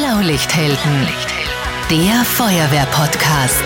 Blaulichthelden, der Feuerwehr-Podcast.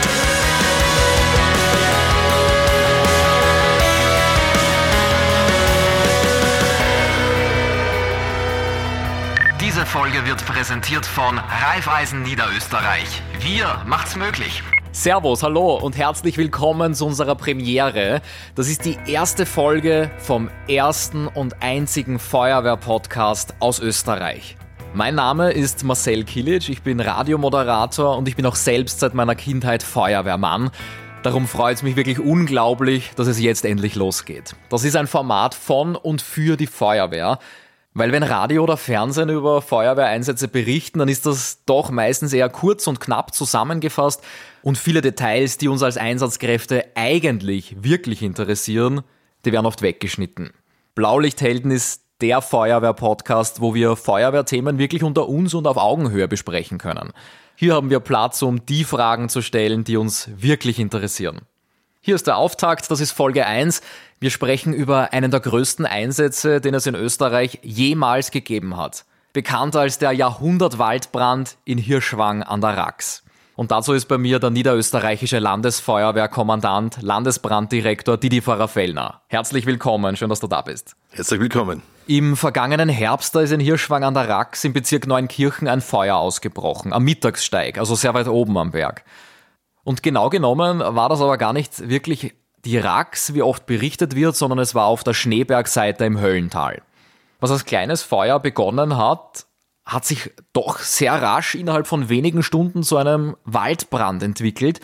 Diese Folge wird präsentiert von Raiffeisen Niederösterreich. Wir macht's möglich. Servus, hallo und herzlich willkommen zu unserer Premiere. Das ist die erste Folge vom ersten und einzigen Feuerwehr-Podcast aus Österreich. Mein Name ist Marcel Kilic, ich bin Radiomoderator und ich bin auch selbst seit meiner Kindheit Feuerwehrmann. Darum freut es mich wirklich unglaublich, dass es jetzt endlich losgeht. Das ist ein Format von und für die Feuerwehr. Weil wenn Radio oder Fernsehen über Feuerwehreinsätze berichten, dann ist das doch meistens eher kurz und knapp zusammengefasst und viele Details, die uns als Einsatzkräfte eigentlich wirklich interessieren, die werden oft weggeschnitten. Blaulichthelden ist der Feuerwehr-Podcast, wo wir Feuerwehrthemen wirklich unter uns und auf Augenhöhe besprechen können. Hier haben wir Platz, um die Fragen zu stellen, die uns wirklich interessieren. Hier ist der Auftakt, das ist Folge 1. Wir sprechen über einen der größten Einsätze, den es in Österreich jemals gegeben hat. Bekannt als der Jahrhundertwaldbrand in Hirschwang an der Rax. Und dazu ist bei mir der niederösterreichische Landesfeuerwehrkommandant, Landesbranddirektor Didi Pfarrer-Fellner. Herzlich willkommen, schön, dass du da bist. Herzlich willkommen. Im vergangenen Herbst, da ist in Hirschwang an der Rax im Bezirk Neunkirchen ein Feuer ausgebrochen, am Mittagssteig, also sehr weit oben am Berg. Und genau genommen war das aber gar nicht wirklich die Rax, wie oft berichtet wird, sondern es war auf der Schneebergseite im Höllental. Was als kleines Feuer begonnen hat sich doch sehr rasch innerhalb von wenigen Stunden zu einem Waldbrand entwickelt.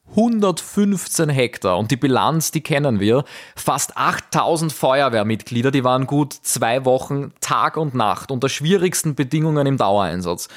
115 Hektar und die Bilanz, die kennen wir. Fast 8000 Feuerwehrmitglieder, die waren gut 2 Wochen Tag und Nacht unter schwierigsten Bedingungen im Dauereinsatz.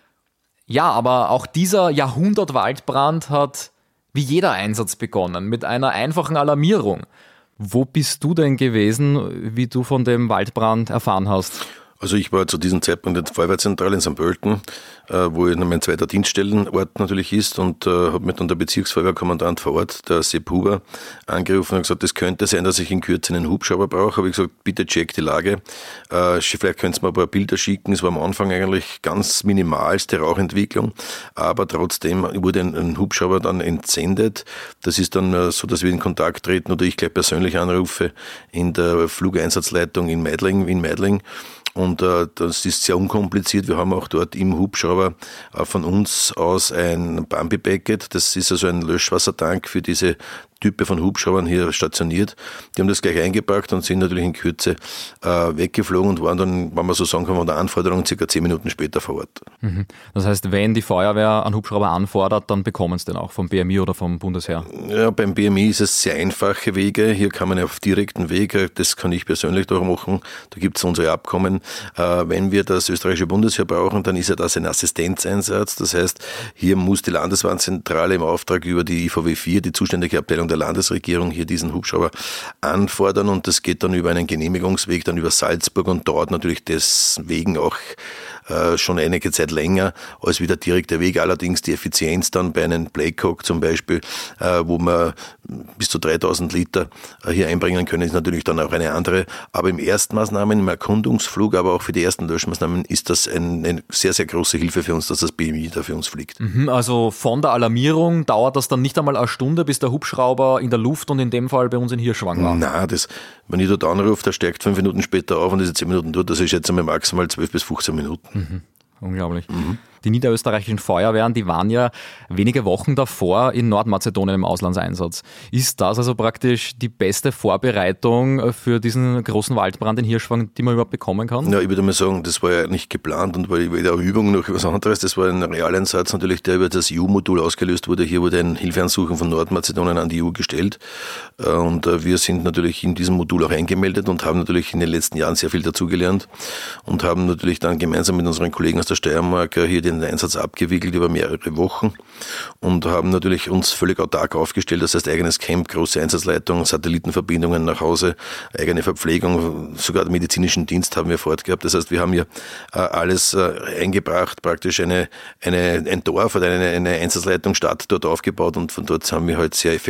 Ja, aber auch dieser Jahrhundertwaldbrand hat wie jeder Einsatz begonnen, mit einer einfachen Alarmierung. Wo bist du denn gewesen, wie du von dem Waldbrand erfahren hast? Also ich war zu diesem Zeitpunkt in der Feuerwehrzentrale in St. Pölten, wo mein zweiter Dienststellenort natürlich ist, und habe mir dann der Bezirksfeuerwehrkommandant vor Ort, der Sepp Huber, angerufen und gesagt, es könnte sein, dass ich in Kürze einen Hubschrauber brauche. Habe ich gesagt, bitte check die Lage. Vielleicht könnt ihr mir ein paar Bilder schicken. Es war am Anfang eigentlich ganz minimalste Rauchentwicklung, aber trotzdem wurde ein Hubschrauber dann entsendet. Das ist dann so, dass wir in Kontakt treten oder ich gleich persönlich anrufe in der Flugeinsatzleitung in Meidling. Und das ist sehr unkompliziert. Wir haben auch dort im Hubschrauber von uns aus ein Bambi-Packet. Das ist also ein Löschwassertank für diese Type von Hubschraubern hier stationiert. Die haben das gleich eingepackt und sind natürlich in Kürze weggeflogen und waren dann, wenn man so sagen kann, von der Anforderung circa 10 Minuten später vor Ort. Das heißt, wenn die Feuerwehr einen Hubschrauber anfordert, dann bekommen sie den auch vom BMI oder vom Bundesheer? Ja, beim BMI ist es sehr einfache Wege. Hier kann man auf direkten Weg, das kann ich persönlich doch machen, da gibt es unsere Abkommen. Wenn wir das österreichische Bundesheer brauchen, dann ist ja das ein Assistenzeinsatz. Das heißt, hier muss die Landeswarnzentrale im Auftrag über die IVW 4, die zuständige Abteilung der Landesregierung, hier diesen Hubschrauber anfordern, und das geht dann über einen Genehmigungsweg, dann über Salzburg, und dauert natürlich deswegen auch schon einige Zeit länger als wie der direkte Weg. Allerdings die Effizienz dann bei einem Blackhawk zum Beispiel, wo man bis zu 3000 Liter hier einbringen können, ist natürlich dann auch eine andere. Aber im Erstmaßnahmen, im Erkundungsflug, aber auch für die ersten Löschmaßnahmen ist das eine sehr, sehr große Hilfe für uns, dass das BMI da für uns fliegt. Also von der Alarmierung dauert das dann nicht einmal eine Stunde, bis der Hubschrauber in der Luft und in dem Fall bei uns in Hirschwang war? Nein, wenn ich dort anrufe, der steigt 5 Minuten später auf und ist 10 Minuten dort, das ist jetzt einmal maximal 12 bis 15 Minuten. Unglaublich. Die niederösterreichischen Feuerwehren, die waren ja wenige Wochen davor in Nordmazedonien im Auslandseinsatz. Ist das also praktisch die beste Vorbereitung für diesen großen Waldbrand in Hirschwang, die man überhaupt bekommen kann? Ja, ich würde mal sagen, das war ja nicht geplant und war weder eine Übung noch was anderes. Das war ein Realeinsatz natürlich, der über das EU-Modul ausgelöst wurde. Hier wurde ein Hilfeansuchen von Nordmazedonien an die EU gestellt. Und wir sind natürlich in diesem Modul auch eingemeldet und haben natürlich in den letzten Jahren sehr viel dazugelernt und haben natürlich dann gemeinsam mit unseren Kollegen aus der Steiermark hier den Einsatz abgewickelt über mehrere Wochen und haben natürlich uns völlig autark aufgestellt. Das heißt, eigenes Camp, große Einsatzleitung, Satellitenverbindungen nach Hause, eigene Verpflegung, sogar den medizinischen Dienst haben wir fortgehabt. Das heißt, wir haben hier alles eingebracht, praktisch ein Dorf oder eine Einsatzleitungsstadt dort aufgebaut, und von dort haben wir halt sehr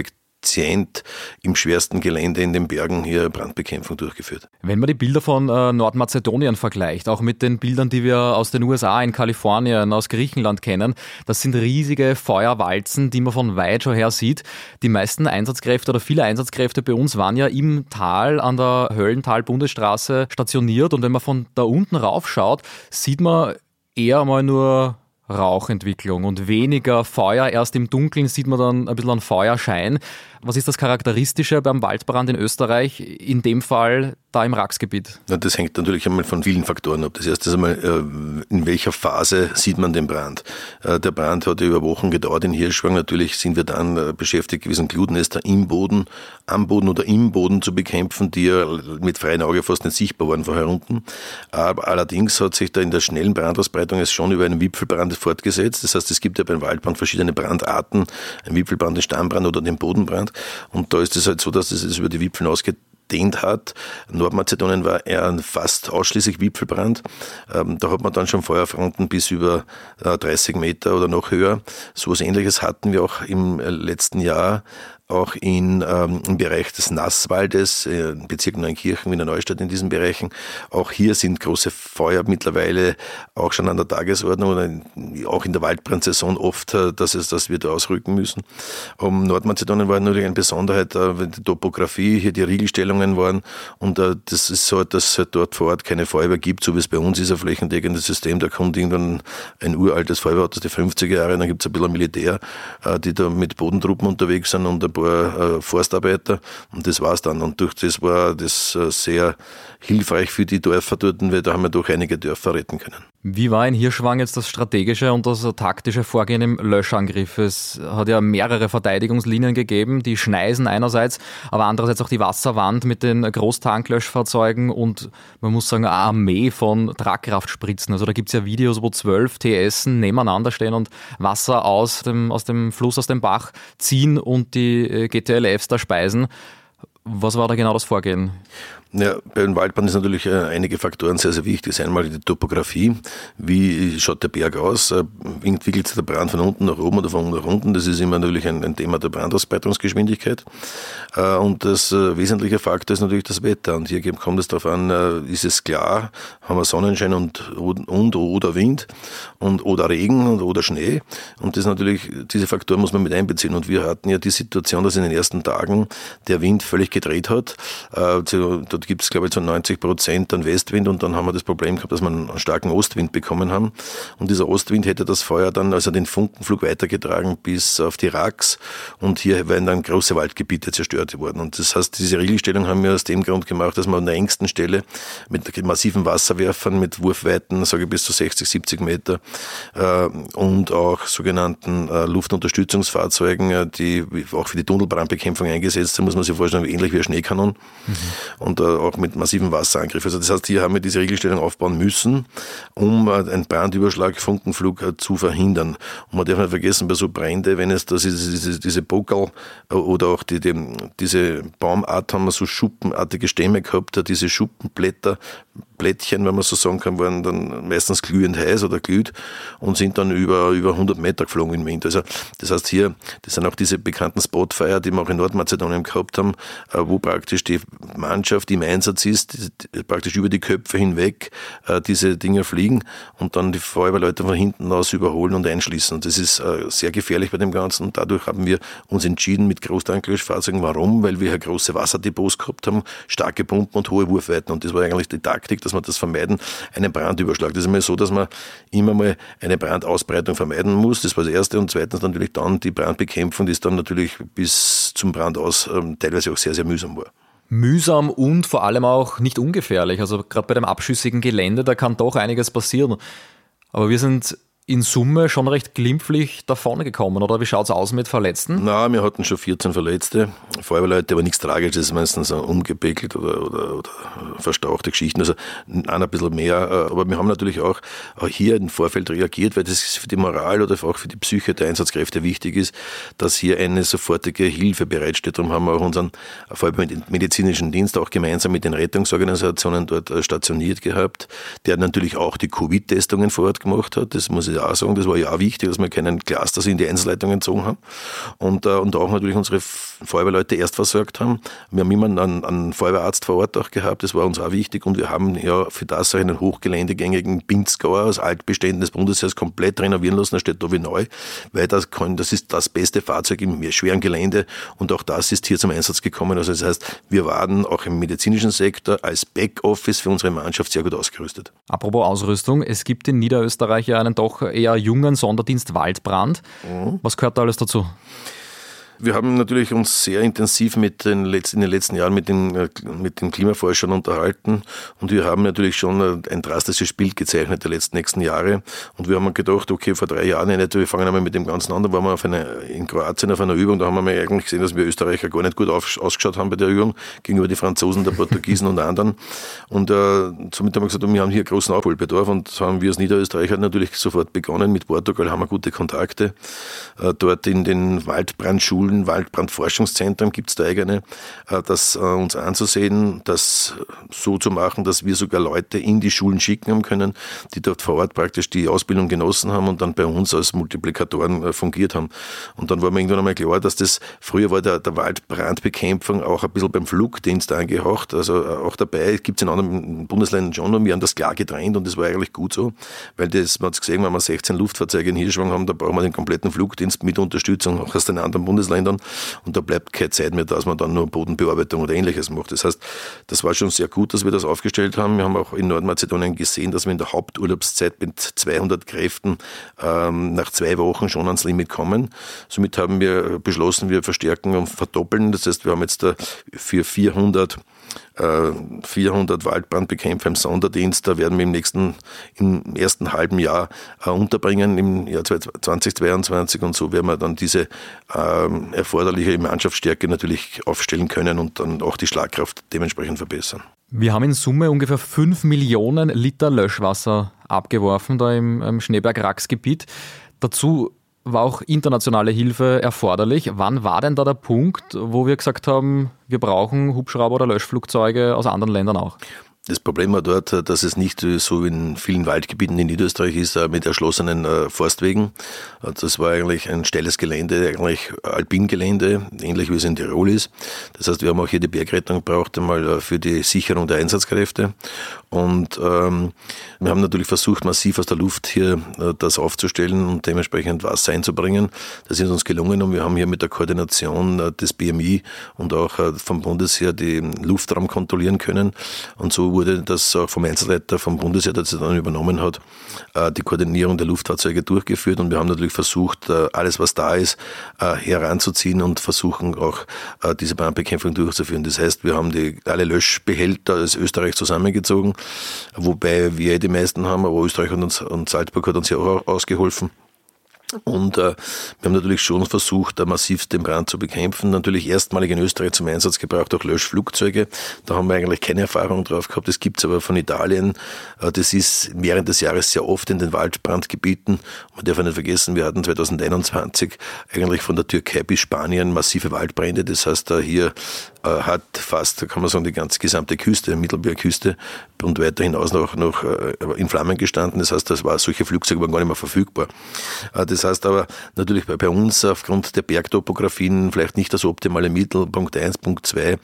effizient im schwersten Gelände in den Bergen hier Brandbekämpfung durchgeführt. Wenn man die Bilder von Nordmazedonien vergleicht, auch mit den Bildern, die wir aus den USA, in Kalifornien, aus Griechenland kennen, das sind riesige Feuerwalzen, die man von weit schon her sieht. Die meisten Einsatzkräfte oder viele Einsatzkräfte bei uns waren ja im Tal an der Höllental-Bundesstraße stationiert, und wenn man von da unten raufschaut, sieht man eher mal nur Rauchentwicklung und weniger Feuer. Erst im Dunkeln sieht man dann ein bisschen einen Feuerschein. Was ist das Charakteristische beim Waldbrand in Österreich, in dem Fall da im Rax-Gebiet? Ja, das hängt natürlich einmal von vielen Faktoren ab. Das erste ist einmal, in welcher Phase sieht man den Brand? Der Brand hat ja über Wochen gedauert in Hirschwang. Natürlich sind wir dann beschäftigt gewesen, Glutnester am Boden oder im Boden zu bekämpfen, die ja mit freiem Auge fast nicht sichtbar waren vorher unten. Aber allerdings hat sich da in der schnellen Brandausbreitung es schon über einen Wipfelbrand fortgesetzt. Das heißt, es gibt ja beim Waldbrand verschiedene Brandarten, ein Wipfelbrand, den Stammbrand oder den Bodenbrand. Und da ist es halt so, dass es über die Wipfeln ausgedehnt hat. Nordmazedonien war eher fast ausschließlich Wipfelbrand. Da hat man dann schon Feuerfronten bis über 30 Meter oder noch höher. So etwas Ähnliches hatten wir auch im letzten Jahr auch im Bereich des Nasswaldes, im Bezirk Neunkirchen, Wiener Neustadt, in diesen Bereichen. Auch hier sind große Feuer mittlerweile auch schon an der Tagesordnung oder auch in der Waldbrandsaison oft, dass wir da ausrücken müssen. Nordmazedonien war natürlich eine Besonderheit, die Topografie, hier die Riegelstellungen waren, und das ist so, dass es halt dort vor Ort keine Feuerwehr gibt, so wie es bei uns ist, ein flächendeckendes System. Da kommt irgendwann ein uraltes Feuerwehrauto aus den 50er Jahren, dann gibt es ein bisschen Militär, die da mit Bodentruppen unterwegs sind und ein paar Forstarbeiter, und das war's dann. Und durch das war das sehr hilfreich für die Dörfer dort, weil da haben wir doch einige Dörfer retten können. Wie war in Hirschwang jetzt das strategische und das taktische Vorgehen im Löschangriff? Es hat ja mehrere Verteidigungslinien gegeben, die Schneisen einerseits, aber andererseits auch die Wasserwand mit den Großtanklöschfahrzeugen und man muss sagen, eine Armee von Tragkraftspritzen. Also da gibt es ja Videos, wo 12 TSen nebeneinander stehen und Wasser aus dem Fluss, aus dem Bach ziehen und die GTLFs da speisen. Was war da genau das Vorgehen? Ja, beim Waldbrand ist natürlich einige Faktoren sehr, sehr wichtig. Das ist einmal die Topografie. Wie schaut der Berg aus? Entwickelt sich der Brand von unten nach oben oder von oben nach unten? Das ist immer natürlich ein Thema der Brandausbreitungsgeschwindigkeit. Und das wesentliche Faktor ist natürlich das Wetter. Und hier kommt es darauf an, ist es klar, haben wir Sonnenschein und oder Wind oder Regen oder Schnee. Und das ist natürlich, diese Faktoren muss man mit einbeziehen. Und wir hatten ja die Situation, dass in den ersten Tagen der Wind völlig gedreht hat. Dort gibt es, glaube ich, so 90% an Westwind, und dann haben wir das Problem gehabt, dass wir einen starken Ostwind bekommen haben. Und dieser Ostwind hätte das Feuer dann, also den Funkenflug weitergetragen bis auf die Rax, und hier wären dann große Waldgebiete zerstört worden. Und das heißt, diese Regelstellung haben wir aus dem Grund gemacht, dass wir an der engsten Stelle mit massiven Wasserwerfern, mit Wurfweiten, sage ich bis zu 60, 70 Meter, und auch sogenannten Luftunterstützungsfahrzeugen, die auch für die Tunnelbrandbekämpfung eingesetzt sind, muss man sich vorstellen, ähnlich wie ein Schneekanon. Und auch mit massiven Wasserangriffen. Also das heißt, hier haben wir diese Regelstellung aufbauen müssen, um einen Brandüberschlag, Funkenflug zu verhindern. Und man darf nicht vergessen, bei so Brände, wenn es diese Bockel oder auch diese Baumart haben wir so schuppenartige Stämme gehabt, diese Schuppenblättchen, wenn man so sagen kann, waren dann meistens glühend heiß oder glüht und sind dann über 100 Meter geflogen im Wind. Also das heißt hier, das sind auch diese bekannten Spotfire, die wir auch in Nordmazedonien gehabt haben, wo praktisch die Mannschaft im Einsatz ist, praktisch über die Köpfe hinweg diese Dinger fliegen und dann die Feuerwehrleute von hinten aus überholen und einschließen. Und das ist sehr gefährlich bei dem Ganzen. Und dadurch haben wir uns entschieden mit Großtanklöschfahrzeugen. Warum? Weil wir große Wasserdepots gehabt haben, starke Pumpen und hohe Wurfweiten. Und das war eigentlich die Taktik, dass wir das vermeiden, einen Brandüberschlag. Das ist immer so, dass man immer mal eine Brandausbreitung vermeiden muss. Das war das Erste. Und zweitens natürlich dann die Brandbekämpfung, die ist dann natürlich bis zum Brand aus teilweise auch sehr, sehr mühsam war. Mühsam und vor allem auch nicht ungefährlich. Also gerade bei dem abschüssigen Gelände, da kann doch einiges passieren. Aber wir sind in Summe schon recht glimpflich davon gekommen, oder? Wie schaut es aus mit Verletzten? Na, wir hatten schon 14 Verletzte, Feuerwehrleute, aber nichts Tragisches, meistens umgepickelt oder verstauchte Geschichten, also ein bisschen mehr. Aber wir haben natürlich auch hier im Vorfeld reagiert, weil das für die Moral oder auch für die Psyche der Einsatzkräfte wichtig ist, dass hier eine sofortige Hilfe bereitsteht. Darum haben wir auch unseren medizinischen Dienst auch gemeinsam mit den Rettungsorganisationen dort stationiert gehabt, der natürlich auch die Covid-Testungen vor Ort gemacht hat. Das muss ich ich auch sagen. Das war ja auch wichtig, dass wir keinen Cluster in die Einzelleitungen gezogen haben. Und auch natürlich unsere Feuerwehrleute erst versorgt haben. Wir haben immer einen Feuerwehrarzt vor Ort auch gehabt, das war uns auch wichtig. Und wir haben ja für das auch einen hochgeländegängigen Pinzgauer aus Altbeständen des Bundesheers komplett renovieren lassen. Der steht da wie neu, weil das ist das beste Fahrzeug im schweren Gelände. Und auch das ist hier zum Einsatz gekommen. Also das heißt, wir waren auch im medizinischen Sektor als Backoffice für unsere Mannschaft sehr gut ausgerüstet. Apropos Ausrüstung, es gibt in Niederösterreich ja einen doch eher jungen Sonderdienst Waldbrand. Was gehört da alles dazu? Wir haben natürlich uns sehr intensiv in den letzten Jahren mit den Klimaforschern unterhalten und wir haben natürlich schon ein drastisches Bild gezeichnet der nächsten Jahre und wir haben gedacht, okay, vor 3 Jahren wir fangen einmal mit dem Ganzen an, da waren wir in Kroatien auf einer Übung, da haben wir eigentlich gesehen, dass wir Österreicher gar nicht gut ausgeschaut haben bei der Übung, gegenüber die Franzosen, der Portugiesen und anderen und somit haben wir gesagt, wir haben hier großen Aufholbedarf und haben wir als Niederösterreicher natürlich sofort begonnen, mit Portugal haben wir gute Kontakte, dort in den Waldbrandschulen, Waldbrandforschungszentren gibt es da eigene, das uns anzusehen, das so zu machen, dass wir sogar Leute in die Schulen schicken haben können, die dort vor Ort praktisch die Ausbildung genossen haben und dann bei uns als Multiplikatoren fungiert haben. Und dann war mir irgendwann einmal klar, dass das, früher war der Waldbrandbekämpfung auch ein bisschen beim Flugdienst angehaucht, also auch dabei, gibt es in anderen Bundesländern schon, und wir haben das klar getrennt und das war eigentlich gut so, weil man hat es gesehen, wenn wir 16 Luftfahrzeuge in Hirschwang haben, da brauchen wir den kompletten Flugdienst mit Unterstützung auch aus den anderen Bundesländern. Und da bleibt keine Zeit mehr, dass man dann nur Bodenbearbeitung oder Ähnliches macht. Das heißt, das war schon sehr gut, dass wir das aufgestellt haben. Wir haben auch in Nordmazedonien gesehen, dass wir in der Haupturlaubszeit mit 200 Kräften nach 2 Wochen schon ans Limit kommen. Somit haben wir beschlossen, wir verstärken und verdoppeln. Das heißt, wir haben jetzt für 400 Waldbrandbekämpfer im Sonderdienst, da werden wir im ersten halben Jahr unterbringen, im Jahr 2022 und so werden wir dann diese erforderliche Mannschaftsstärke natürlich aufstellen können und dann auch die Schlagkraft dementsprechend verbessern. Wir haben in Summe ungefähr 5 Millionen Liter Löschwasser abgeworfen da im Schneeberg-Rax-Gebiet. Dazu war auch internationale Hilfe erforderlich. Wann war denn da der Punkt, wo wir gesagt haben, wir brauchen Hubschrauber oder Löschflugzeuge aus anderen Ländern auch? Das Problem war dort, dass es nicht so wie in vielen Waldgebieten in Niederösterreich ist, mit erschlossenen Forstwegen. Das war eigentlich ein steiles Gelände, eigentlich Alpingelände, ähnlich wie es in Tirol ist. Das heißt, wir haben auch hier die Bergrettung gebraucht, einmal für die Sicherung der Einsatzkräfte. Und wir haben natürlich versucht, massiv aus der Luft hier das aufzustellen und dementsprechend Wasser einzubringen. Das ist uns gelungen und wir haben hier mit der Koordination des BMI und auch vom Bundesheer den Luftraum kontrollieren können. Und so wurde das auch vom Einsatzleiter vom Bundesheer, der das dann übernommen hat, die Koordinierung der Luftfahrzeuge durchgeführt und wir haben natürlich versucht, alles was da ist, heranzuziehen und versuchen auch diese Brandbekämpfung durchzuführen. Das heißt, wir haben alle Löschbehälter aus Österreich zusammengezogen, wobei wir die meisten haben, aber Österreich und Salzburg hat uns ja auch ausgeholfen. Und wir haben natürlich schon versucht, massiv den Brand zu bekämpfen. Natürlich erstmalig in Österreich zum Einsatz gebracht auch Löschflugzeuge. Da haben wir eigentlich keine Erfahrung drauf gehabt. Das gibt's aber von Italien. Das ist während des Jahres sehr oft in den Waldbrandgebieten. Man darf nicht vergessen, wir hatten 2021 eigentlich von der Türkei bis Spanien massive Waldbrände. Das heißt, hier hat fast, kann man sagen, die ganze gesamte Küste, die Mittelmeerküste und weiter hinaus noch in Flammen gestanden. Das heißt, solche Flugzeuge waren gar nicht mehr verfügbar. Das heißt aber natürlich bei uns aufgrund der Bergtopografien vielleicht nicht das optimale Mittel. Punkt 1, Punkt 2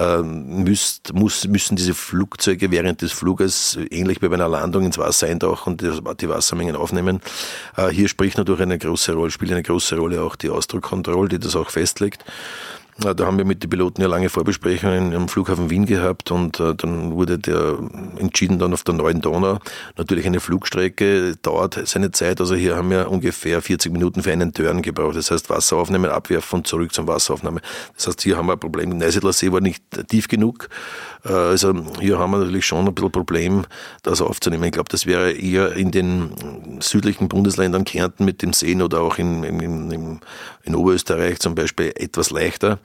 müssen diese Flugzeuge während des Fluges ähnlich wie bei einer Landung ins Wasser eintauchen und die Wassermengen aufnehmen. Hier spielt natürlich eine große Rolle auch die Ausdruckkontrolle, die das auch festlegt. Da haben wir mit den Piloten ja lange Vorbesprechungen am Flughafen Wien gehabt und dann wurde entschieden dann auf der neuen Donau. Natürlich eine Flugstrecke dauert seine Zeit, also hier haben wir ungefähr 40 Minuten für einen Turn gebraucht. Das heißt Wasser aufnehmen, abwerfen und zurück zum Wasseraufnahme. Das heißt, hier haben wir ein Problem. Der Neusiedler See war nicht tief genug. Also hier haben wir natürlich schon ein bisschen ein Problem, das aufzunehmen. Ich glaube, das wäre eher in den südlichen Bundesländern, Kärnten mit dem Seen oder auch in Oberösterreich zum Beispiel etwas leichter.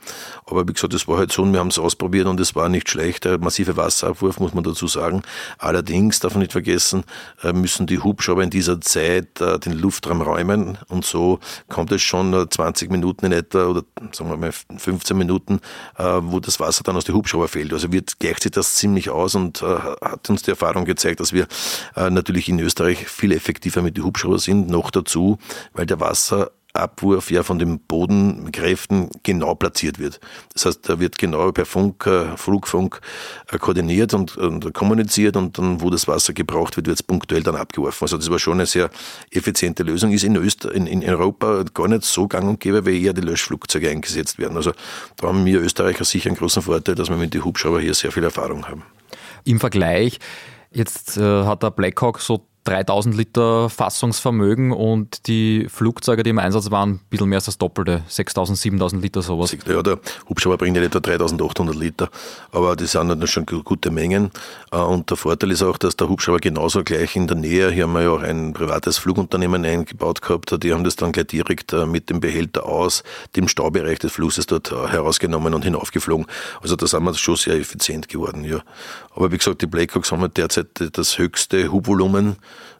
Aber wie gesagt, das war halt so, und wir haben es ausprobiert und es war nicht schlecht. Der massive Wasserabwurf, muss man dazu sagen. Allerdings, darf man nicht vergessen, müssen die Hubschrauber in dieser Zeit den Luftraum räumen, und so kommt es schon 20 Minuten in etwa oder sagen wir mal 15 Minuten, wo das Wasser dann aus den Hubschrauber fällt. Also gleicht sich das ziemlich aus, und hat uns die Erfahrung gezeigt, dass wir natürlich in Österreich viel effektiver mit den Hubschraubern sind. Noch dazu, weil der Wasserabwurf ja von den Bodenkräften genau platziert wird. Das heißt, da wird genau per Flugfunk koordiniert und kommuniziert, und dann, wo das Wasser gebraucht wird es punktuell dann abgeworfen. Also das war schon eine sehr effiziente Lösung. Ist in Europa gar nicht so gang und gäbe, weil eher die Löschflugzeuge eingesetzt werden. Also da haben wir Österreicher sicher einen großen Vorteil, dass wir mit den Hubschraubern hier sehr viel Erfahrung haben. Im Vergleich, jetzt hat der Blackhawk so 3000 Liter Fassungsvermögen, und die Flugzeuge, die im Einsatz waren, ein bisschen mehr als das Doppelte, 6000, 7000 Liter sowas. Ja, der Hubschrauber bringt ja etwa 3800 Liter, aber das sind dann schon gute Mengen. Und der Vorteil ist auch, dass der Hubschrauber genauso gleich in der Nähe, hier haben wir ja auch ein privates Flugunternehmen eingebaut gehabt, die haben das dann gleich direkt mit dem Behälter aus dem Staubereich des Flusses dort herausgenommen und hinaufgeflogen. Also da sind wir schon sehr effizient geworden, ja. Aber wie gesagt, die Blackhawks haben derzeit das höchste Hubvolumen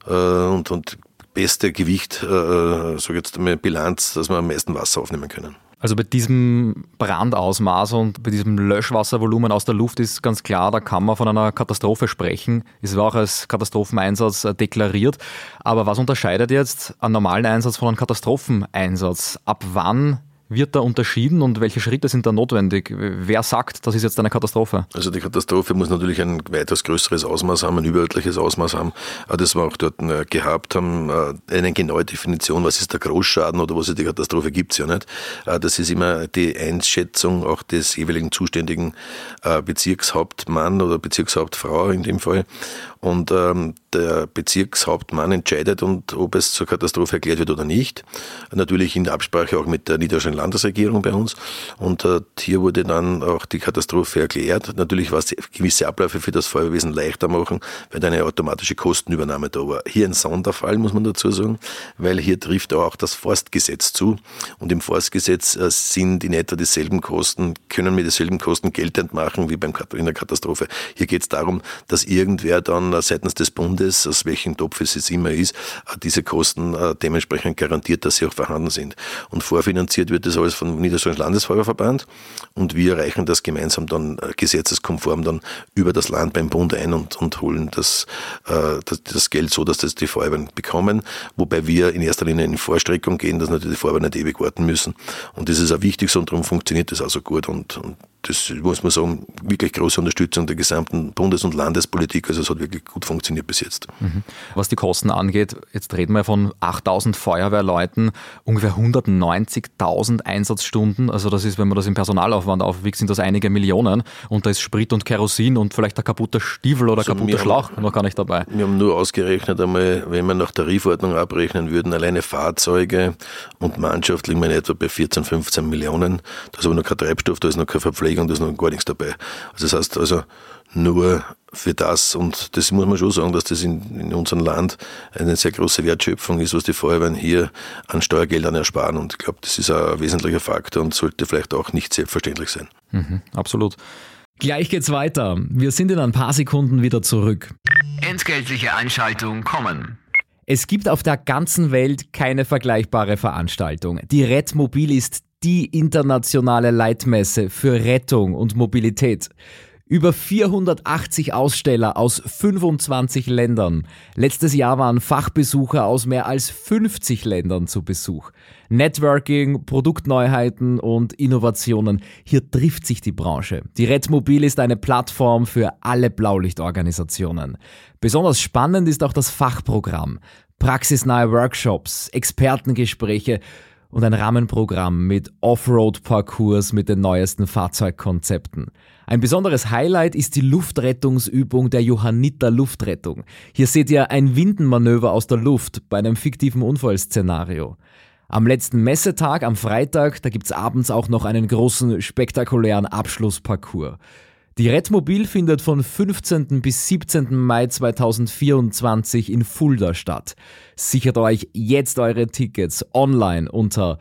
und beste Gewicht, so jetzt einmal Bilanz, dass wir am meisten Wasser aufnehmen können. Also bei diesem Brandausmaß und bei diesem Löschwasservolumen aus der Luft ist ganz klar, da kann man von einer Katastrophe sprechen. Es war auch als Katastropheneinsatz deklariert. Aber was unterscheidet jetzt einen normalen Einsatz von einem Katastropheneinsatz? Ab wann wird da unterschieden und welche Schritte sind da notwendig? Wer sagt, das ist jetzt eine Katastrophe? Also die Katastrophe muss natürlich ein weitaus größeres Ausmaß haben, ein überörtliches Ausmaß haben. Das wir auch dort gehabt haben. Eine genaue Definition, was ist der Großschaden oder was ist die Katastrophe, gibt es ja nicht. Das ist immer die Einschätzung auch des jeweiligen zuständigen Bezirkshauptmann oder Bezirkshauptfrau in dem Fall. Und der Bezirkshauptmann entscheidet, ob es zur Katastrophe erklärt wird oder nicht. Natürlich in der Absprache auch mit der niederösterreichischen Landesregierung bei uns. Und hier wurde dann auch die Katastrophe erklärt. Natürlich war es gewisse Abläufe für das Feuerwehrwesen leichter machen, weil da eine automatische Kostenübernahme da war. Hier ein Sonderfall, muss man dazu sagen, weil hier trifft auch das Forstgesetz zu. Und im Forstgesetz sind in etwa dieselben Kosten, können mit denselben Kosten geltend machen wie in der Katastrophe. Hier geht es darum, dass irgendwer dann seitens des Bundes, aus welchem Topf es jetzt immer ist, diese Kosten dementsprechend garantiert, dass sie auch vorhanden sind. Und vorfinanziert wird das alles vom Niederösterreichischen Landesfeuerverband, und wir reichen das gemeinsam dann gesetzeskonform dann über das Land beim Bund ein und holen das Geld so, dass das die Feuerwehren bekommen, wobei wir in erster Linie in Vorstreckung gehen, dass natürlich die Feuerwehren nicht ewig warten müssen. Und das ist auch wichtig so, und darum funktioniert das auch so gut, und das muss man sagen, wirklich große Unterstützung der gesamten Bundes- und Landespolitik, also es hat wirklich gut funktioniert bis jetzt. Was die Kosten angeht, jetzt reden wir von 8000 Feuerwehrleuten, ungefähr 190.000 Einsatzstunden, also das ist, wenn man das im Personalaufwand aufwiegt, sind das einige Millionen, und da ist Sprit und Kerosin und vielleicht ein kaputter Stiefel oder kaputter Schlauch noch gar nicht dabei. Wir haben nur ausgerechnet einmal, wenn wir nach Tarifordnung abrechnen würden, alleine Fahrzeuge und Mannschaft liegen wir in etwa bei 14, 15 Millionen. Da ist aber noch kein Treibstoff, da ist noch keine Verpflegung, da ist noch gar nichts dabei. Also das heißt also, nur für das, und das muss man schon sagen, dass das in unserem Land eine sehr große Wertschöpfung ist, was die Feuerwehren hier an Steuergeldern ersparen, und ich glaube, das ist ein wesentlicher Faktor und sollte vielleicht auch nicht selbstverständlich sein. Absolut. Gleich geht's weiter. Wir sind in ein paar Sekunden wieder zurück. Entgeltliche Einschaltung kommen. Es gibt auf der ganzen Welt keine vergleichbare Veranstaltung. Die Rettmobil ist die internationale Leitmesse für Rettung und Mobilität. Über 480 Aussteller aus 25 Ländern. Letztes Jahr waren Fachbesucher aus mehr als 50 Ländern zu Besuch. Networking, Produktneuheiten und Innovationen. Hier trifft sich die Branche. Die Rettmobil ist eine Plattform für alle Blaulichtorganisationen. Besonders spannend ist auch das Fachprogramm. Praxisnahe Workshops, Expertengespräche und ein Rahmenprogramm mit Offroad-Parcours mit den neuesten Fahrzeugkonzepten. Ein besonderes Highlight ist die Luftrettungsübung der Johanniter Luftrettung. Hier seht ihr ein Windenmanöver aus der Luft bei einem fiktiven Unfallszenario. Am letzten Messetag, am Freitag, da gibt's abends auch noch einen großen, spektakulären Abschlussparcours. Die Redmobil findet von 15. bis 17. Mai 2024 in Fulda statt. Sichert euch jetzt eure Tickets online unter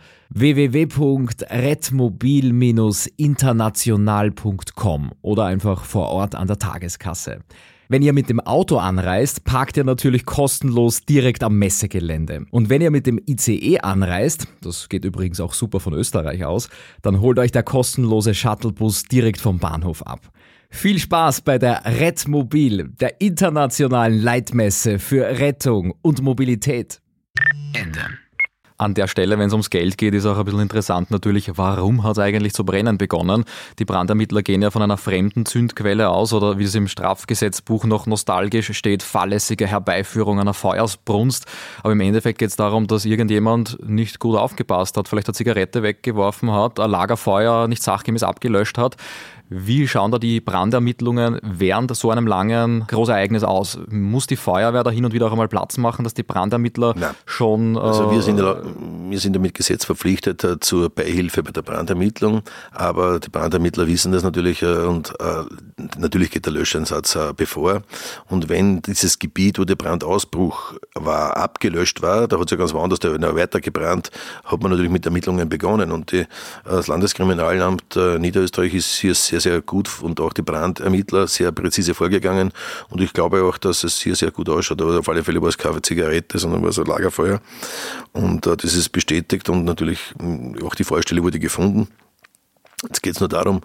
www.redmobil-international.com oder einfach vor Ort an der Tageskasse. Wenn ihr mit dem Auto anreist, parkt ihr natürlich kostenlos direkt am Messegelände. Und wenn ihr mit dem ICE anreist, das geht übrigens auch super von Österreich aus, dann holt euch der kostenlose Shuttlebus direkt vom Bahnhof ab. Viel Spaß bei der Redmobil, der internationalen Leitmesse für Rettung und Mobilität. Ende. An der Stelle, wenn es ums Geld geht, ist auch ein bisschen interessant natürlich, warum hat es eigentlich zu brennen begonnen? Die Brandermittler gehen ja von einer fremden Zündquelle aus oder wie es im Strafgesetzbuch noch nostalgisch steht, fahrlässige Herbeiführung einer Feuersbrunst. Aber im Endeffekt geht es darum, dass irgendjemand nicht gut aufgepasst hat, vielleicht eine Zigarette weggeworfen hat, ein Lagerfeuer nicht sachgemäß abgelöscht hat. Wie schauen da die Brandermittlungen während so einem langen Großereignis aus? Muss die Feuerwehr da hin und wieder auch einmal Platz machen, dass die Brandermittler schon... Also wir sind ja mit Gesetz verpflichtet zur Beihilfe bei der Brandermittlung, aber die Brandermittler wissen das natürlich und natürlich geht der Löscheinsatz bevor. Und wenn dieses Gebiet, wo der Brandausbruch war, abgelöscht war, da hat es ja ganz woanders weiter gebrannt, hat man natürlich mit Ermittlungen begonnen. Und das Landeskriminalamt Niederösterreich ist hier sehr, sehr gut und auch die Brandermittler sehr präzise vorgegangen. Und ich glaube auch, dass es hier sehr gut ausschaut. Aber auf alle Fälle war es keine Zigarette, sondern war so ein Lagerfeuer. Und das ist bestätigt und natürlich auch die Feuerstelle wurde gefunden. Jetzt geht es nur darum,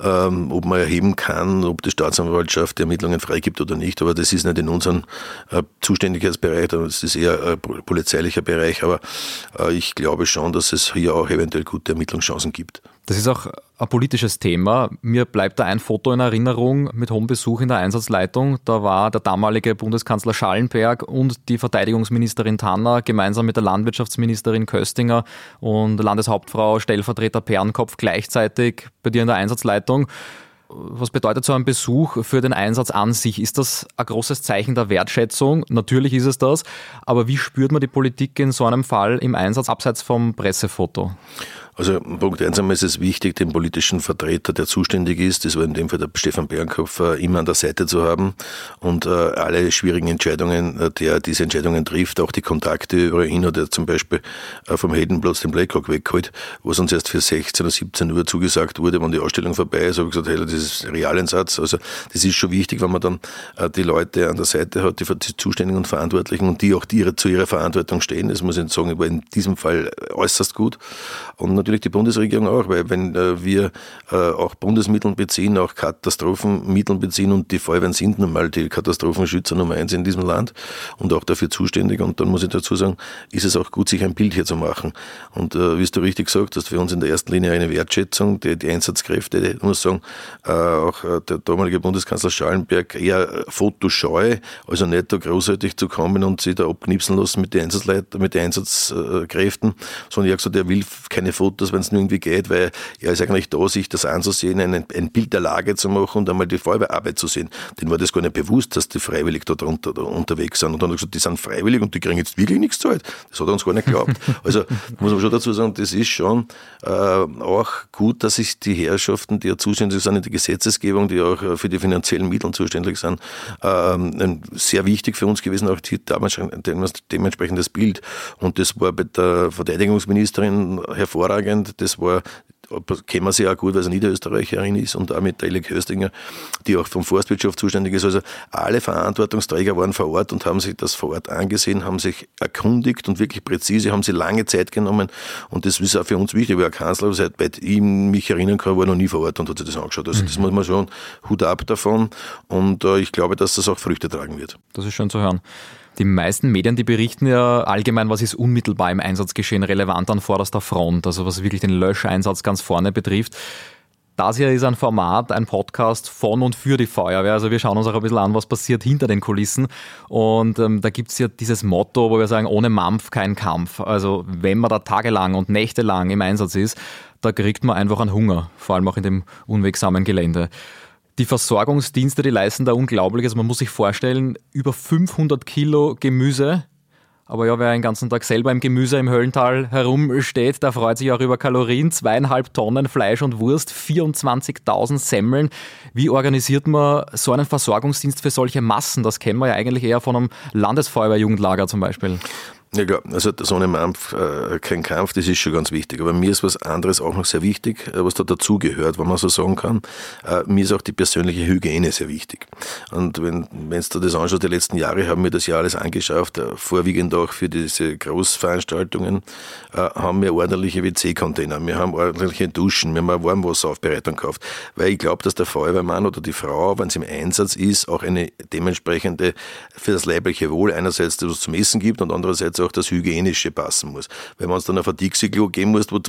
ob man erheben kann, ob die Staatsanwaltschaft die Ermittlungen freigibt oder nicht. Aber das ist nicht in unserem Zuständigkeitsbereich, das ist eher ein polizeilicher Bereich. Aber ich glaube schon, dass es hier auch eventuell gute Ermittlungschancen gibt. Das ist auch ein politisches Thema. Mir bleibt da ein Foto in Erinnerung mit hohem Besuch in der Einsatzleitung. Da war der damalige Bundeskanzler Schallenberg und die Verteidigungsministerin Tanner gemeinsam mit der Landwirtschaftsministerin Köstinger und Landeshauptfrau Stellvertreter Pernkopf gleichzeitig bei dir in der Einsatzleitung. Was bedeutet so ein Besuch für den Einsatz an sich? Ist das ein großes Zeichen der Wertschätzung? Natürlich ist es das. Aber wie spürt man die Politik in so einem Fall im Einsatz abseits vom Pressefoto? Also Punkt 1 einmal ist es wichtig, den politischen Vertreter, der zuständig ist, das war in dem Fall der Stefan Pernkopf, immer an der Seite zu haben und alle schwierigen Entscheidungen, der diese Entscheidungen trifft, auch die Kontakte über ihn oder zum Beispiel vom Heldenplatz den Blackhawk weggeholt, was uns erst für 16 oder 17 Uhr zugesagt wurde, wenn die Ausstellung vorbei ist, habe ich gesagt, hey, das ist Realeinsatz. Also das ist schon wichtig, wenn man dann die Leute an der Seite hat, die Zuständigen und Verantwortlichen und die auch zu ihrer Verantwortung stehen. Das muss ich sagen, war in diesem Fall äußerst gut. Und natürlich die Bundesregierung auch, weil wenn wir auch Bundesmittel beziehen, auch Katastrophenmittel beziehen und die Feuerwehren sind nun mal die Katastrophenschützer Nummer 1 in diesem Land und auch dafür zuständig und dann muss ich dazu sagen, ist es auch gut, sich ein Bild hier zu machen. Und wie du richtig gesagt hast, für uns in der ersten Linie eine Wertschätzung, die Einsatzkräfte, ich muss sagen, auch der damalige Bundeskanzler Schallenberg eher fotoscheu, also nicht da großartig zu kommen und sich da abknipsen lassen mit den Einsatzkräften, sondern er hat gesagt, er will keine Fotos, wenn es nur irgendwie geht, weil er ist eigentlich da, sich das anzusehen, ein Bild der Lage zu machen und einmal die Feuerwehrarbeit zu sehen. Denen war das gar nicht bewusst, dass die freiwillig da unterwegs sind. Und dann hat er gesagt, die sind freiwillig und die kriegen jetzt wirklich nichts zahlt. Das hat er uns gar nicht geglaubt. Also muss man schon dazu sagen, das ist schon auch gut, dass sich die Herrschaften, die ja zuständig sind in der Gesetzesgebung, die auch für die finanziellen Mittel zuständig sind, sehr wichtig für uns gewesen, auch dementsprechend das Bild. Und das war bei der Verteidigungsministerin hervorragend. Das war, kennen wir sie auch gut, weil sie Niederösterreicherin ist und auch mit der Eli Köstinger, die auch vom Forstwirtschaft zuständig ist. Also alle Verantwortungsträger waren vor Ort und haben sich das vor Ort angesehen, haben sich erkundigt und wirklich präzise, haben sie lange Zeit genommen und das ist auch für uns wichtig, weil der Kanzler, seit ich mich erinnern kann, war noch nie vor Ort und hat sich das angeschaut. Also das muss man schon Hut ab davon und ich glaube, dass das auch Früchte tragen wird. Das ist schön zu hören. Die meisten Medien, die berichten ja allgemein, was ist unmittelbar im Einsatzgeschehen relevant an vorderster Front, also was wirklich den Löscheinsatz ganz vorne betrifft. Das hier ist ein Format, ein Podcast von und für die Feuerwehr. Also wir schauen uns auch ein bisschen an, was passiert hinter den Kulissen. Und da gibt's ja dieses Motto, wo wir sagen, ohne Mampf kein Kampf. Also wenn man da tagelang und nächtelang im Einsatz ist, da kriegt man einfach einen Hunger, vor allem auch in dem unwegsamen Gelände. Die Versorgungsdienste, die leisten da Unglaubliches. Man muss sich vorstellen, über 500 Kilo Gemüse Aber ja, wer den ganzen Tag selber im Gemüse im Höllental herumsteht, der freut sich auch über Kalorien. 2,5 Tonnen Fleisch und Wurst, 24.000 Semmeln. Wie organisiert man so einen Versorgungsdienst für solche Massen? Das kennen wir ja eigentlich eher von einem Landesfeuerwehrjugendlager zum Beispiel. Ja klar, also so ein Mampf, kein Kampf, das ist schon ganz wichtig. Aber mir ist was anderes auch noch sehr wichtig, was da dazugehört, wenn man so sagen kann. Mir ist auch die persönliche Hygiene sehr wichtig. Und wenn du dir das anschaust, die letzten Jahre haben wir das ja alles angeschafft, vorwiegend auch für diese Großveranstaltungen, haben wir ordentliche WC-Container, wir haben ordentliche Duschen, wir haben eine Warmwasseraufbereitung gekauft. Weil ich glaube, dass der Feuerwehrmann oder die Frau, wenn sie im Einsatz ist, auch eine dementsprechende für das leibliche Wohl einerseits das zum Essen gibt und andererseits auch das Hygienische passen muss. Wenn man uns dann auf ein Dixie-Klo geben muss, wo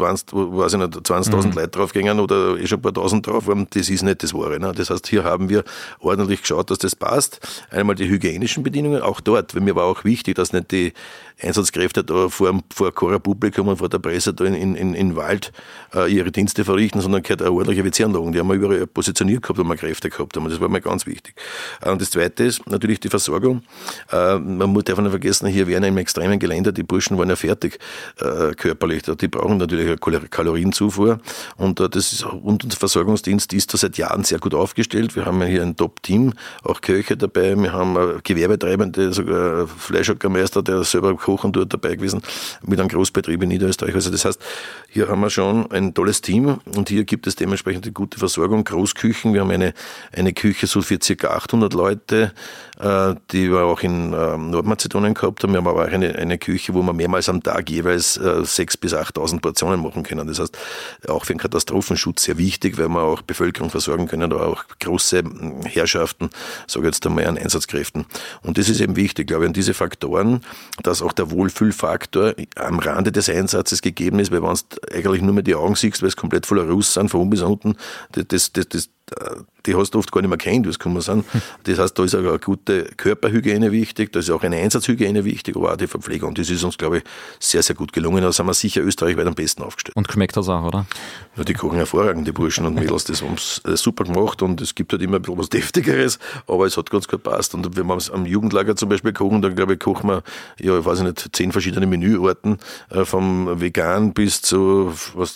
20.000 Leute draufgehen oder schon ein paar Tausend drauf waren, das ist nicht das Wahre. Ne? Das heißt, hier haben wir ordentlich geschaut, dass das passt. Einmal die hygienischen Bedingungen, auch dort, weil mir war auch wichtig, dass nicht die Einsatzkräfte da vor Chora-Publikum und vor der Presse da in Wald ihre Dienste verrichten, sondern gehört eine ordentliche WC-Anlagen. Die haben wir überall positioniert gehabt, wo wir Kräfte gehabt haben. Das war mir ganz wichtig. Und das Zweite ist natürlich die Versorgung. Man darf nicht vergessen, hier wären im extremen Gelände, die Burschen waren ja fertig körperlich. Die brauchen natürlich eine Kalorienzufuhr. Und unser Versorgungsdienst ist da seit Jahren sehr gut aufgestellt. Wir haben ja hier ein Top-Team, auch Köche dabei. Wir haben Gewerbetreibende, sogar Fleischhackermeister, der selber kochen dort dabei gewesen, mit einem Großbetrieb in Niederösterreich. Also das heißt, hier haben wir schon ein tolles Team und hier gibt es dementsprechend eine gute Versorgung, Großküchen. Wir haben eine Küche so für ca. 800 Leute, die wir auch in Nordmazedonien gehabt haben. Wir haben aber auch eine Küche, wo wir mehrmals am Tag jeweils 6.000 bis 8.000 Portionen machen können. Das heißt, auch für den Katastrophenschutz sehr wichtig, weil wir auch Bevölkerung versorgen können, aber auch große Herrschaften, sage ich jetzt einmal, an Einsatzkräften. Und das ist eben wichtig, glaube ich, und diese Faktoren, dass auch der Wohlfühlfaktor am Rande des Einsatzes gegeben ist, weil wenn du eigentlich nur mehr die Augen siehst, weil es komplett voller Ruß sind, von oben bis unten, die hast du oft gar nicht mehr kennt, wie es gekommen sind. Das heißt, da ist auch eine gute Körperhygiene wichtig, da ist auch eine Einsatzhygiene wichtig, aber auch die Verpflegung. Das ist uns, glaube ich, sehr, sehr gut gelungen. Da sind wir sicher österreichweit am besten aufgestellt. Und geschmeckt hat es auch, oder? Ja, die kochen hervorragend, die Burschen und Mädels. Das haben sie super gemacht und es gibt halt immer ein bisschen was Deftigeres, aber es hat ganz gut gepasst. Und wenn wir am Jugendlager zum Beispiel kochen, dann, glaube ich, kochen wir, ja, ich weiß nicht, 10 verschiedene Menüarten, vom Vegan bis zu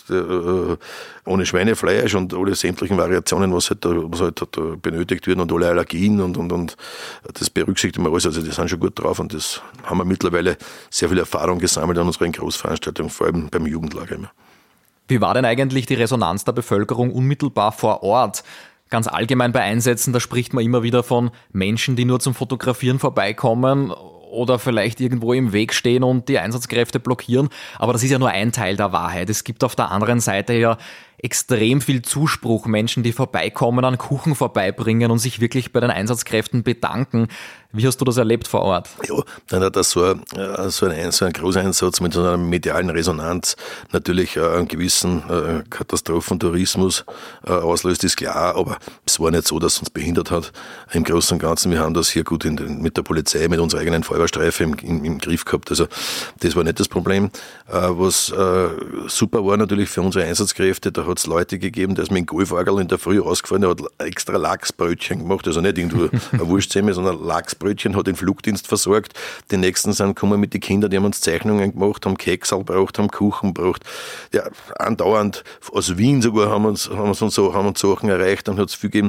ohne Schweinefleisch und alle sämtlichen Variationen, was halt benötigt wird und alle Allergien und das berücksichtigen wir alles. Also die sind schon gut drauf und das haben wir mittlerweile sehr viel Erfahrung gesammelt an unseren Großveranstaltungen, vor allem beim Jugendlager immer. Wie war denn eigentlich die Resonanz der Bevölkerung unmittelbar vor Ort? Ganz allgemein bei Einsätzen, da spricht man immer wieder von Menschen, die nur zum Fotografieren vorbeikommen oder vielleicht irgendwo im Weg stehen und die Einsatzkräfte blockieren. Aber das ist ja nur ein Teil der Wahrheit. Es gibt auf der anderen Seite ja extrem viel Zuspruch, Menschen, die vorbeikommen, an Kuchen vorbeibringen und sich wirklich bei den Einsatzkräften bedanken. Wie hast du das erlebt vor Ort? Ja, dann hat das so ein Großeinsatz mit so einer medialen Resonanz natürlich einen gewissen Katastrophentourismus auslöst, ist klar, aber es war nicht so, dass es uns behindert hat. Im Großen und Ganzen, wir haben das hier gut mit der Polizei, mit unserer eigenen Feuerwehrstreife im Griff gehabt, also das war nicht das Problem. Was super war natürlich für unsere Einsatzkräfte, da hat es Leute gegeben, der ist mit dem Golfwagen in der Früh rausgefahren, der hat extra Lachsbrötchen gemacht, also nicht irgendwo eine Wurstsemmel, sondern Lachsbrötchen, hat den Flugdienst versorgt. Die nächsten sind gekommen mit den Kindern, die haben uns Zeichnungen gemacht, haben Keksal braucht, haben Kuchen braucht. Ja, andauernd, aus Wien sogar haben uns Sachen erreicht, dann hat es viel gegeben,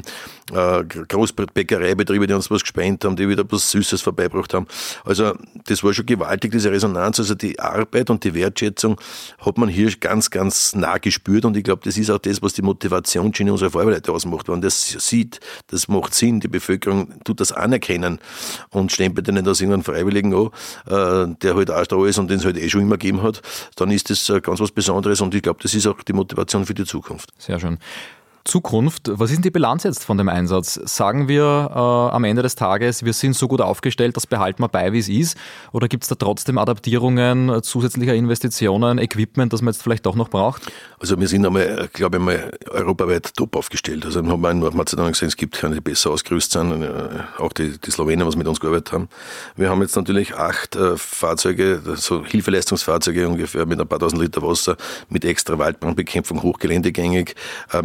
Großbäckereibetriebe, die uns was gespendet haben, die wieder was Süßes vorbeigebracht haben. Also das war schon gewaltig, diese Resonanz, also die Arbeit und die Wertschätzung hat man hier ganz, ganz nah gespürt und ich glaube, das ist auch das, was die Motivationsschiene unserer Feuerwehrleute ausmacht. Wenn man das sieht, das macht Sinn, die Bevölkerung tut das anerkennen und stempelt nicht aus irgendeinem Freiwilligen an, der halt auch da ist und den es halt schon immer gegeben hat, dann ist das ganz was Besonderes und ich glaube, das ist auch die Motivation für die Zukunft. Sehr schön. Zukunft, was ist denn die Bilanz jetzt von dem Einsatz? Sagen wir am Ende des Tages, wir sind so gut aufgestellt, das behalten wir bei, wie es ist? Oder gibt es da trotzdem Adaptierungen, zusätzlicher Investitionen, Equipment, das man jetzt vielleicht doch noch braucht? Also wir sind einmal, glaube ich, europaweit top aufgestellt. Also wir haben in Nordmazedonien gesehen, es gibt keine, die besser ausgerüstet sind, auch die Slowenen, was mit uns gearbeitet haben. Wir haben jetzt natürlich 8 Fahrzeuge, so Hilfeleistungsfahrzeuge ungefähr mit ein paar tausend Liter Wasser, mit extra Waldbrandbekämpfung, hochgeländegängig, mit einer sehr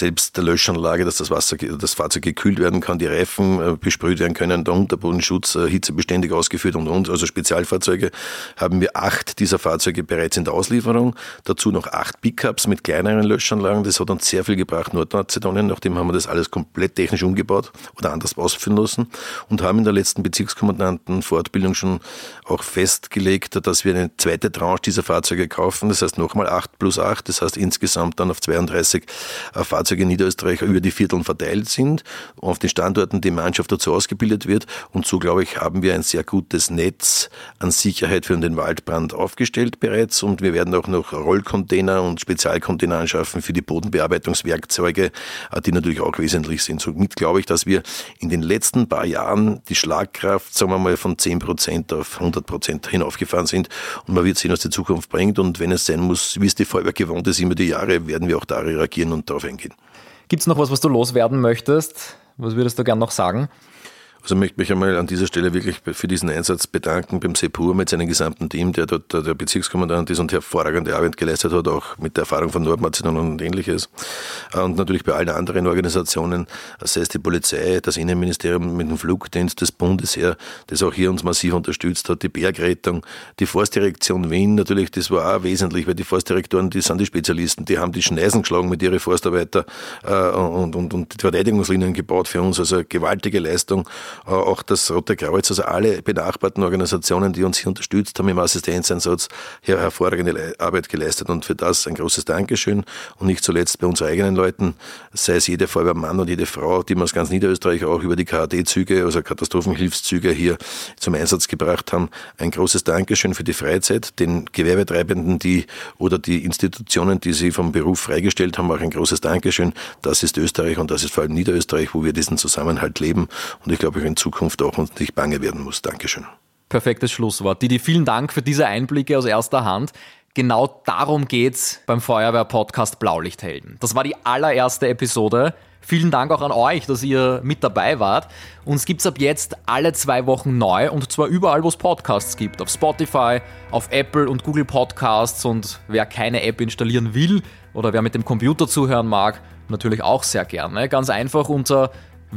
selbst der Löschanlage, dass das Fahrzeug gekühlt werden kann, die Reifen besprüht werden können, der Unterbodenschutz hitzebeständig ausgeführt und. Also Spezialfahrzeuge haben wir 8 dieser Fahrzeuge bereits in der Auslieferung. Dazu noch 8 Pickups mit kleineren Löschanlagen. Das hat uns sehr viel gebracht, Nordmazedonien. Nachdem haben wir das alles komplett technisch umgebaut oder anders ausführen lassen und haben in der letzten Bezirkskommandantenfortbildung schon auch festgelegt, dass wir eine zweite Tranche dieser Fahrzeuge kaufen. Das heißt nochmal 8 plus 8. Das heißt insgesamt dann auf 32 Fahrzeuge in Niederösterreich über die Vierteln verteilt sind, auf den Standorten die Mannschaft dazu ausgebildet wird. Und so, glaube ich, haben wir ein sehr gutes Netz an Sicherheit für den Waldbrand aufgestellt bereits. Und wir werden auch noch Rollcontainer und Spezialcontainer anschaffen für die Bodenbearbeitungswerkzeuge, die natürlich auch wesentlich sind. Somit glaube ich, dass wir in den letzten paar Jahren die Schlagkraft, sagen wir mal, von 10% auf 100% hinaufgefahren sind. Und man wird sehen, was die Zukunft bringt. Und wenn es sein muss, wie es die Feuerwehr gewohnt ist, immer die Jahre, werden wir auch da reagieren und darauf eingehen. Gibt es noch was du loswerden möchtest? Was würdest du gern noch sagen? Also ich möchte mich einmal an dieser Stelle wirklich für diesen Einsatz bedanken beim Sepp Huber mit seinem gesamten Team, der dort der Bezirkskommandant ist und hervorragende Arbeit geleistet hat, auch mit der Erfahrung von Nordmazedonien und Ähnliches. Und natürlich bei allen anderen Organisationen, sei es die Polizei, das Innenministerium mit dem Flugdienst, das Bundesheer, das auch hier uns massiv unterstützt hat, die Bergrettung, die Forstdirektion Wien natürlich, das war auch wesentlich, weil die Forstdirektoren, die sind die Spezialisten, die haben die Schneisen geschlagen mit ihren Forstarbeiter und die Verteidigungslinien gebaut für uns, also gewaltige Leistung. Auch das Rote Kreuz, also alle benachbarten Organisationen, die uns hier unterstützt haben im Assistenzeinsatz, hier hervorragende Arbeit geleistet und für das ein großes Dankeschön und nicht zuletzt bei unseren eigenen Leuten, sei es jeder Feuerwehrmann und jede Frau, die wir aus ganz Niederösterreich auch über die KHD-Züge, also Katastrophenhilfszüge hier zum Einsatz gebracht haben. Ein großes Dankeschön für die Freizeit, den Gewerbetreibenden, oder die Institutionen, die sie vom Beruf freigestellt haben, auch ein großes Dankeschön. Das ist Österreich und das ist vor allem Niederösterreich, wo wir diesen Zusammenhalt leben und ich glaube, in Zukunft auch uns nicht bange werden muss. Dankeschön. Perfektes Schlusswort. Didi, vielen Dank für diese Einblicke aus erster Hand. Genau darum geht's beim Feuerwehr-Podcast Blaulichthelden. Das war die allererste Episode. Vielen Dank auch an euch, dass ihr mit dabei wart. Uns gibt's ab jetzt alle 2 Wochen neu und zwar überall, wo es Podcasts gibt. Auf Spotify, auf Apple und Google Podcasts und wer keine App installieren will oder wer mit dem Computer zuhören mag, natürlich auch sehr gerne. Ganz einfach unter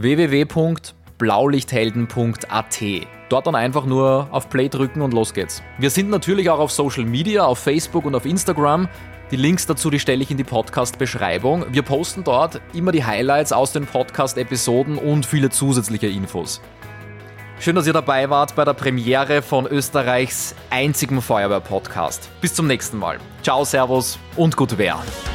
www.blaulichthelden.at. Dort dann einfach nur auf Play drücken und los geht's. Wir sind natürlich auch auf Social Media, auf Facebook und auf Instagram. Die Links dazu, die stelle ich in die Podcast-Beschreibung. Wir posten dort immer die Highlights aus den Podcast-Episoden und viele zusätzliche Infos. Schön, dass ihr dabei wart bei der Premiere von Österreichs einzigem Feuerwehr-Podcast. Bis zum nächsten Mal. Ciao, Servus und gut Wehr.